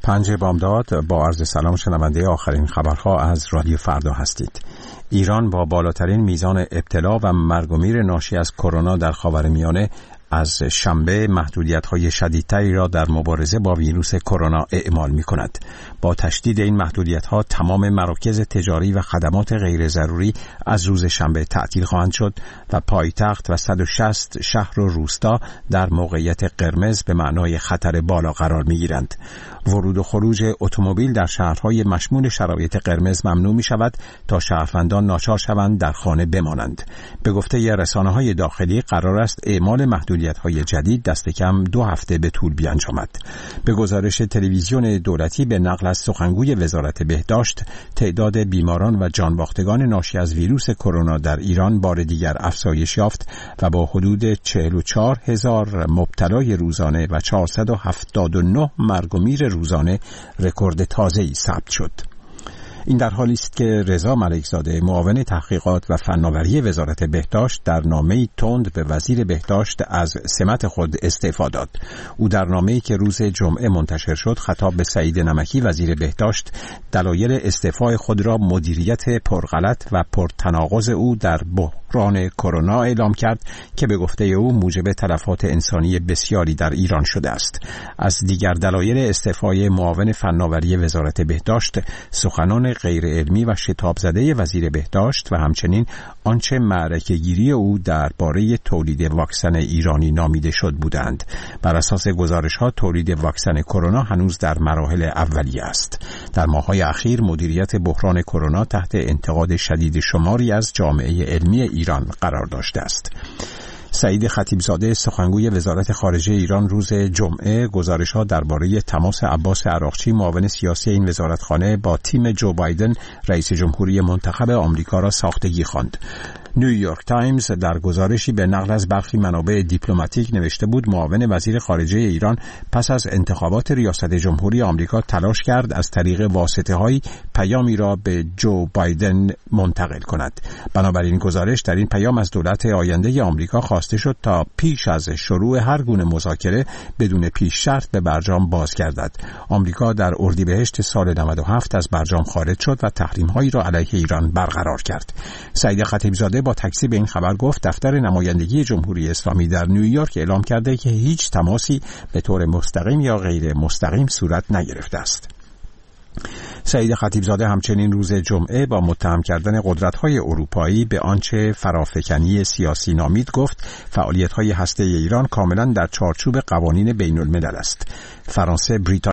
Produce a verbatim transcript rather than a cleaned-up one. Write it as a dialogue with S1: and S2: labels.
S1: پنج بامداد با عرض سلام شنونده آخرین خبرها از رادیو فردا هستید. ایران با بالاترین میزان ابتلا و مرگ و میر ناشی از کرونا در خاورمیانه از شنبه محدودیت‌های شدیدتری را در مبارزه با ویروس کرونا اعمال می‌کند. با تشدید این محدودیت‌ها تمام مراکز تجاری و خدمات غیر ضروری از روز شنبه تعطیل خواهند شد و پایتخت و صد و شصت شهر و روستا در موقعیت قرمز به معنای خطر بالا قرار می‌گیرند. ورود و خروج اتومبیل در شهرهای مشمول شرایط قرمز ممنوع می‌شود تا شهروندان ناچار شوند در خانه بمانند. به گفته رسانه‌های داخلی قرار است اعمال محدودیت‌های جدید دست کم دو هفته به طول بیانجامد. به گزارش تلویزیون دولتی به نقل از سخنگوی وزارت بهداشت، تعداد بیماران و جانباختگان ناشی از ویروس کرونا در ایران بار دیگر افزایش یافت و با حدود چهل و چهار هزار مبتلای روزانه و چهارصد و هفتاد و نه مرگ و میر روزانه رکورد تازه‌ای ثبت شد. این در حالی است که رضا ملکزاده معاون تحقیقات و فناوری وزارت بهداشت در نامه‌ای تند به وزیر بهداشت از سمت خود استعفا داد. او در نامه‌ای که روز جمعه منتشر شد خطاب به سعید نمکی وزیر بهداشت دلایل استعفای خود را مدیریت پرغلط و پرتناقض او در بحران کرونا اعلام کرد که به گفته او موجب تلفات انسانی بسیاری در ایران شده است. از دیگر دلایل استعفای معاون فناوری وزارت بهداشت سخنان غیر علمی و شتاب زده وزیر بهداشت و همچنین آنچه معرکه‌گیری او درباره تولید واکسن ایرانی نامیده شد بودند. بر اساس گزارش‌ها تولید واکسن کرونا هنوز در مراحل اولیه است. در ماه‌های اخیر مدیریت بحران کرونا تحت انتقاد شدید شماری از جامعه علمی ایران قرار داشته است. سعید خطیبزاده سخنگوی وزارت خارجه ایران روز جمعه گزارش‌ها درباره تماس عباس عراقچی معاون سیاسی این وزارتخانه با تیم جو بایدن رئیس جمهوری منتخب آمریکا را ساختگی خواند. نیویورک تایمز در گزارشی به نقل از برخی منابع دیپلماتیک نوشته بود معاون وزیر خارجه ایران پس از انتخابات ریاست جمهوری آمریکا تلاش کرد از طریق واسطه‌های پیامی را به جو بایدن منتقل کند. بنابراین گزارش در این پیام از دولت آینده آمریکا خواسته شد تا پیش از شروع هر گونه مذاکره بدون پیش شرط به برجام بازگردد. آمریکا در اردیبهشت سال نود و هفت از برجام خارج شد و تحریم‌هایی را علیه ایران برقرار کرد. سعید خطیبزاده با تکذیب این خبر گفت دفتر نمایندگی جمهوری اسلامی در نیویورک اعلام کرده که هیچ تماسی به طور مستقیم یا غیر مستقیم صورت نگرفته است. سعید خطیبزاده همچنین روز جمعه با متهم کردن قدرت‌های اروپایی به آنچه فرافکنی سیاسی نامید گفت فعالیت‌های هسته‌ای ایران کاملاً در چارچوب قوانین بین‌الملل است. فرانسه، بریتانیا